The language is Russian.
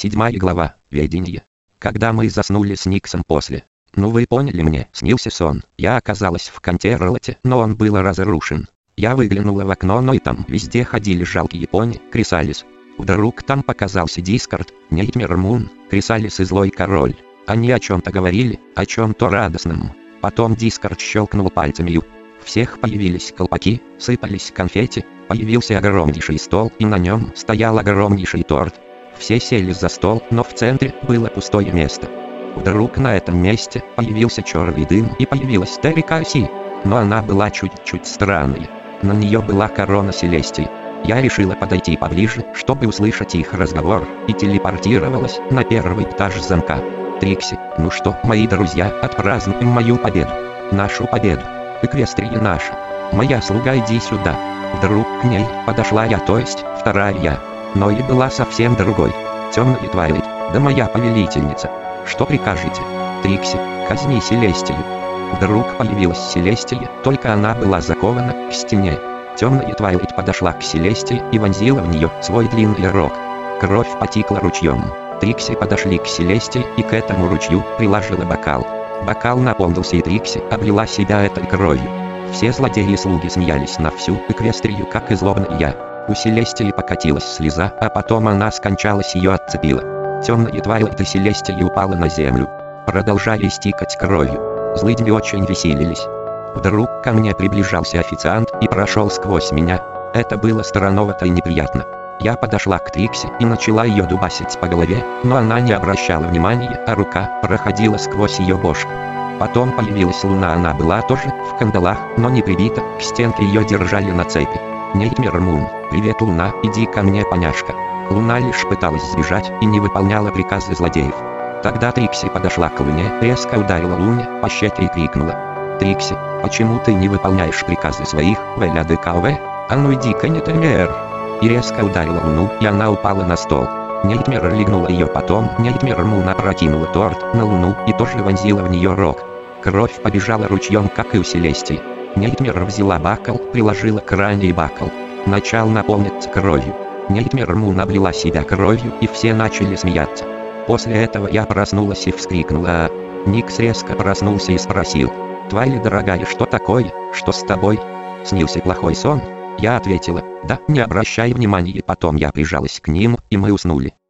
7 глава. Ведение. Когда мы заснули с Никсом после. Ну вы поняли, мне снился сон. Я оказалась в Контерлоте, но он был разрушен. Я выглянула в окно, но и там везде ходили жалкие пони, Крисалис. Вдруг там показался Дискорд, Нейтмер Мун, Крисалис и Злой Король. Они о чем-то говорили, о чем-то радостном. Потом Дискорд щелкнул пальцами и у всех появились колпаки, сыпались конфетти, появился огромнейший стол и на нем стоял огромнейший торт. Все сели за стол, но в центре было пустое место. Вдруг на этом месте появился черный дым и появилась Террикаси, но она была чуть-чуть странной. На нее была корона Селестий. Я решила подойти поближе, чтобы услышать их разговор, и телепортировалась на первый этаж замка. Трикси, ну что, мои друзья, отпразднуем мою победу. Нашу победу. Эквестрия наша. Моя слуга, иди сюда. Вдруг к ней подошла я, то есть вторая я. Но и была совсем другой. Темная Твайлайт, да моя повелительница. Что прикажете? Трикси, казни Селестию. Вдруг появилась Селестия, только она была закована к стене. Темная Твайлайт подошла к Селестии и вонзила в нее свой длинный рог. Кровь потекла ручьем. Трикси подошли к Селестии и к этому ручью приложила бокал. Бокал наполнился и Трикси облила себя этой кровью. Все злодеи и слуги смеялись на всю Эквестрию, как и злобный я. У Селестии покатилась слеза, а потом она скончалась, ее отцепила. Темная Твайлайт и Селестия упала на землю, продолжая истекать кровью. Злыдни очень веселились. Вдруг ко мне приближался официант и прошел сквозь меня. Это было странновато и неприятно. Я подошла к Трикси и начала ее дубасить по голове, но она не обращала внимания, а рука проходила сквозь ее бошку. Потом появилась Луна, она была тоже в кандалах, но не прибита, к стенке ее держали на цепи. Нейтмер Мун, привет, Луна, иди ко мне, поняшка. Луна лишь пыталась сбежать и не выполняла приказы злодеев. Тогда Трикси подошла к Луне, резко ударила Луне по щеке и крикнула: «Трикси, почему ты не выполняешь приказы своих, ВЛДКВ? А ну иди-ка, Нейтмер!» И резко ударила Луну, и она упала на стол. Нейтмер легнула ее, потом Нейтмер Мун опрокинула торт на Луну и тоже вонзила в нее рог. Кровь побежала ручьем, как и у Селестии. Нейтмер взяла бокал, приложила к ране и бокал начал наполниться кровью. Нейтмер Мун облила себя кровью, и все начали смеяться. После этого я проснулась и вскрикнула. Никс резко проснулся и спросил: «Твайли, дорогая, что такое? Что с тобой? Снился плохой сон?» Я ответила: «Да, не обращай внимания». Потом я прижалась к ним, и мы уснули.